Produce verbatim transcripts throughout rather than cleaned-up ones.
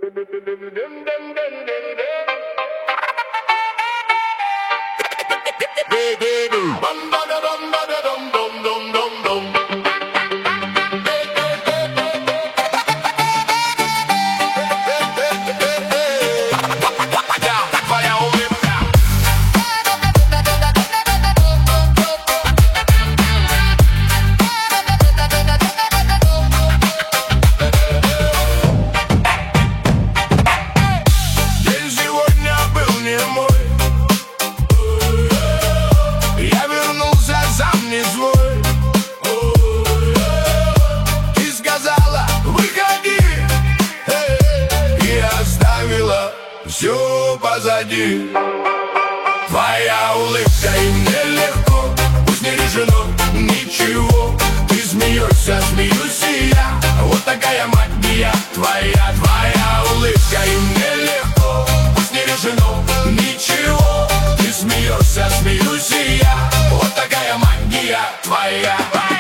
Все позади. Твоя улыбка, и мне легко, пусть не решено ничего. Ты смеешься, смеюсь и я, вот такая магия твоя. Твоя улыбка, и мне легко, пусть не решено ничего. Ты смеешься, смеюсь и я, вот такая магия твоя.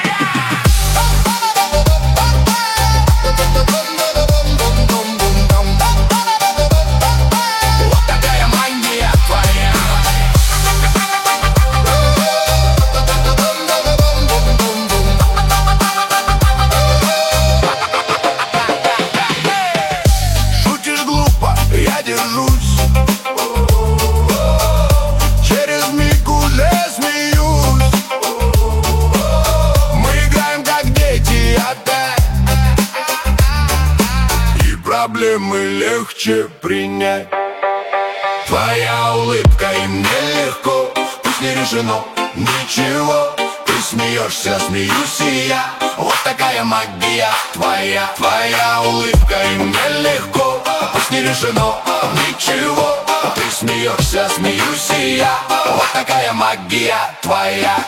Через миг уже смеюсь. Мы играем как дети опять, и проблемы легче принять. Твоя улыбка, и мне легко, пусть не решено ничего. Ты смеешься, смеюсь и я, вот такая магия твоя. Твоя улыбка, и мне легко, пусть не решено ничего. Ты смеешься, смеюсь и я, вот такая магия твоя.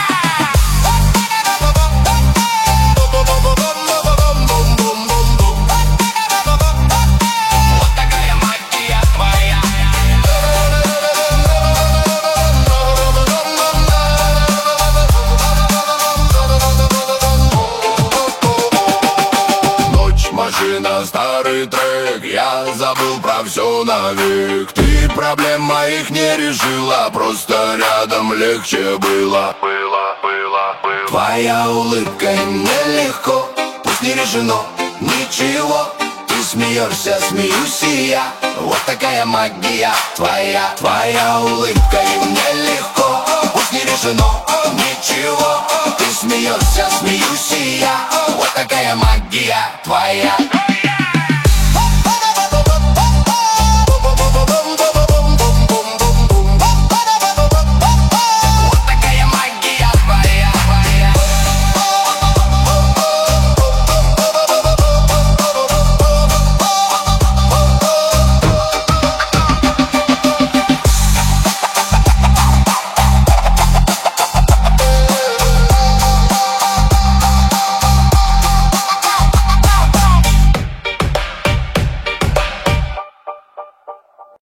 Машина, старый трек, я забыл про все навек. Ты проблем моих не решила, просто рядом легче было. Было, было, было. Твоя улыбка, и мне легко, пусть не решено ничего. Ты смеешься, смеюсь и я, вот такая магия твоя. Твоя улыбка, и мне легко, пусть не решено ничего. Ты смеешься, смеюсь и я, вот такая магия твоя.